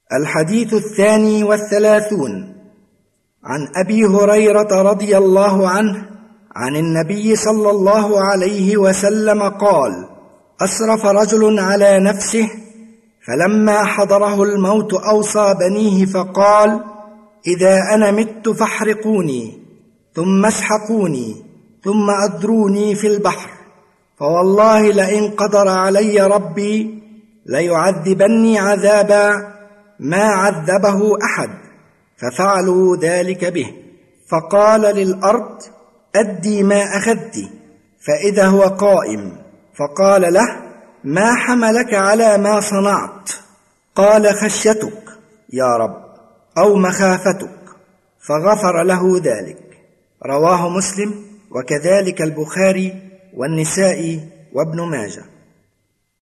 الحديث 32 عن أبي هريرة رضي الله عنه عن النبي صلى الله عليه وسلم قال: أسرف رجل على نفسه، فلما حضره الموت أوصى بنيه فقال: إذا أنا مت فاحرقوني ثم اسحقوني ثم أدروني في البحر، فوالله لئن قدر علي ربي ليعذبني عذابا ما عذبه أحد، ففعلوا ذلك به. فقال للأرض: أدي ما أخذت، فإذا هو قائم، فقال له: ما حملك على ما صنعت؟ قال: خشيتك يا رب، أو مخافتك، فغفر له ذلك. رواه مسلم، وكذلك البخاري والنسائي وابن ماجه.